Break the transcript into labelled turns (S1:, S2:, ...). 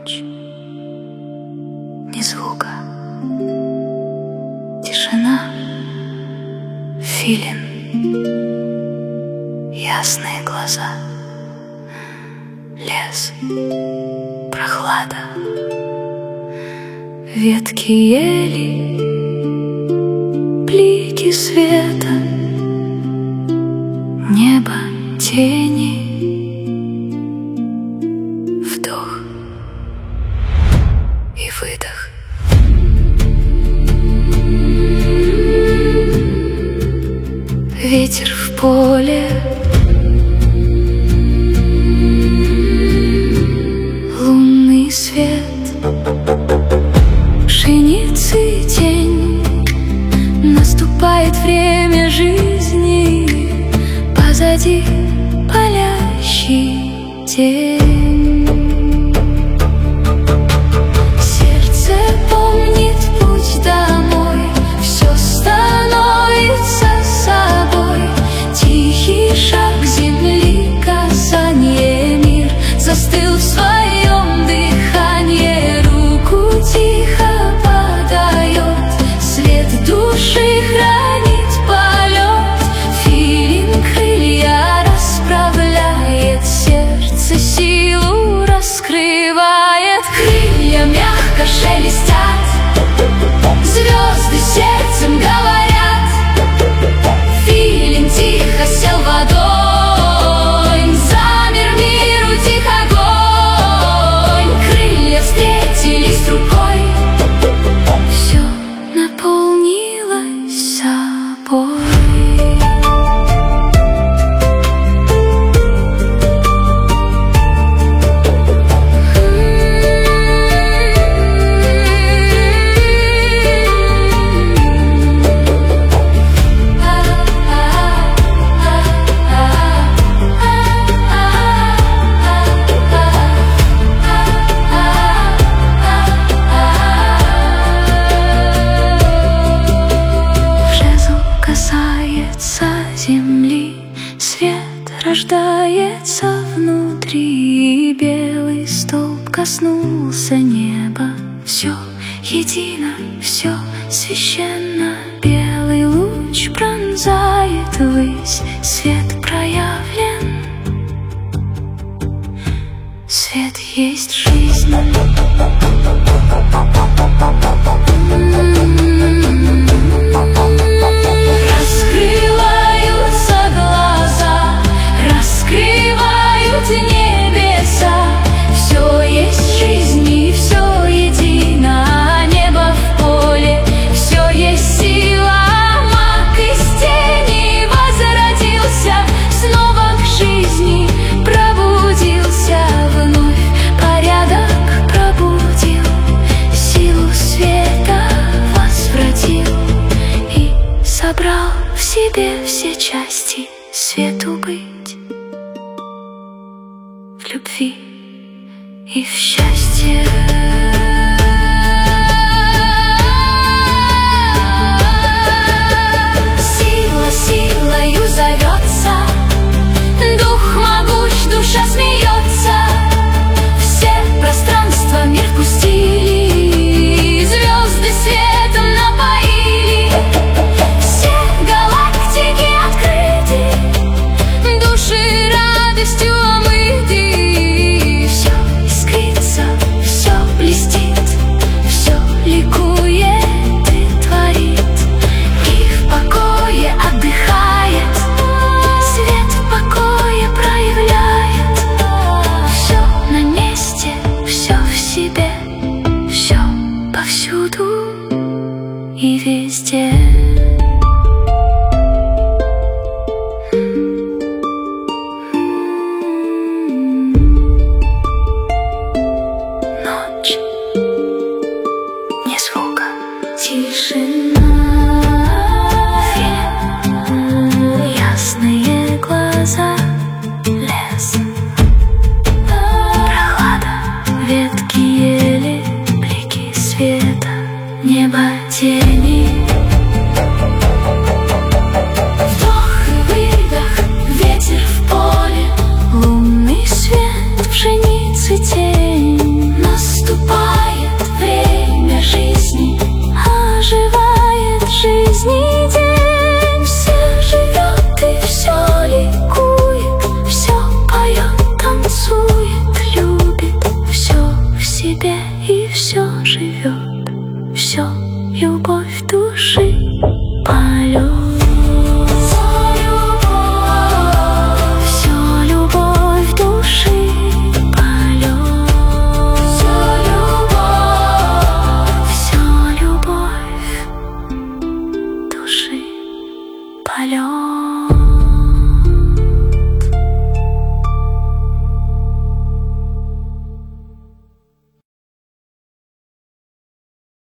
S1: ночь. Ни звука, тишина, филин, ясные глаза, лес, прохлада, ветки ели, блики света, небо, тени, вдох и выдох. Ветер в поле, лунный свет, пшеницы тень. Наступает время жизни, позади палящий день. Сердце помнит путь домой, все становится собой. Тихий шаг земли, касание, мир застыл в своем дыхании. Руку тихо подает, свет души хранит полет. Филин крылья расправляет, сердце силу раскрывает. Крылья мягко шелестят, звезды сердцем говорят. Филин тихо сел в огонь, замер мир, утих огонь. Крылья встретились рукой, все наполнилось собой. Касается земли, свет рождается внутри, и белый столб коснулся неба. Все едино, все священно, белый луч пронзает ввысь, свет проявлен, свет есть жизнь. Небеса, все есть жизнь и все едино. Небо в поле, все есть сила. Маг из тени возродился, снова к жизни пробудился вновь. Порядок пробудил, силу света возвратил и собрал в себе все части свету быть. В любви и в счастье.